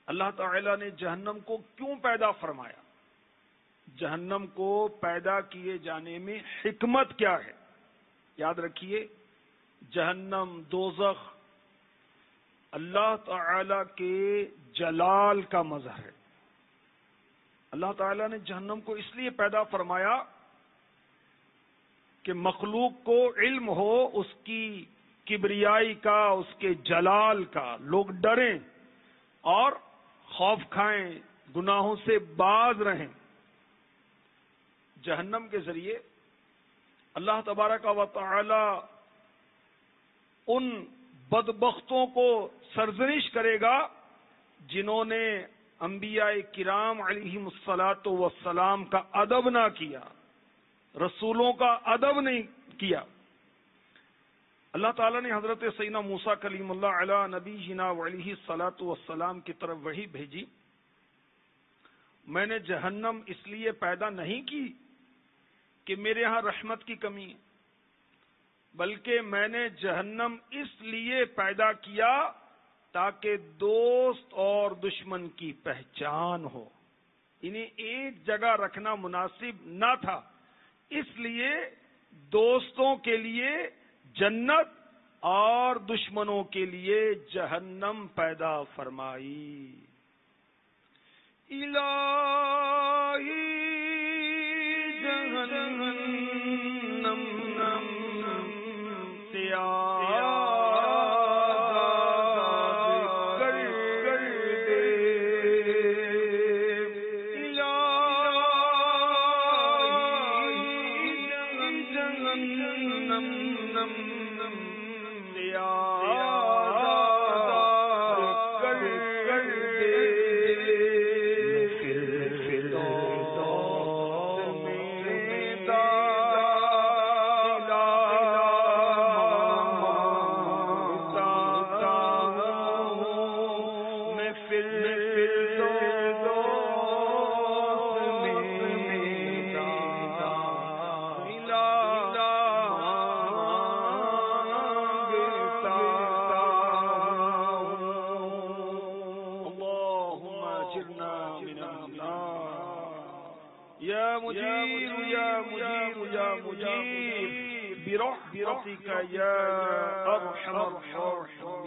اللہ تعالی نے جہنم کو کیوں پیدا فرمایا؟ جہنم کو پیدا کیے جانے میں حکمت کیا ہے؟ یاد رکھیے، جہنم، دوزخ اللہ تعالی کے جلال کا مظہر ہے۔ اللہ تعالی نے جہنم کو اس لیے پیدا فرمایا کہ مخلوق کو علم ہو اس کی کبریائی کا، اس کے جلال کا، لوگ ڈریں اور خوف کھائیں، گناہوں سے باز رہیں۔ جہنم کے ذریعے اللہ تبارک و تعالی ان بدبختوں کو سرزنش کرے گا جنہوں نے انبیاء کرام علیہم الصلاۃ والسلام کا ادب نہ کیا، رسولوں کا ادب نہیں کیا۔ اللہ تعالیٰ نے حضرت سیدنا موسیٰ کلیم اللہ علی نبینا علیہ الصلاۃ والسلام کی طرف وحی بھیجی، میں نے جہنم اس لیے پیدا نہیں کی کہ میرے ہاں رحمت کی کمی ہے، بلکہ میں نے جہنم اس لیے پیدا کیا تاکہ دوست اور دشمن کی پہچان ہو۔ انہیں ایک جگہ رکھنا مناسب نہ تھا، اس لیے دوستوں کے لیے جنت اور دشمنوں کے لیے جہنم پیدا فرمائی۔ الہی جہنم سے برحمتك يا أرحم الراحمين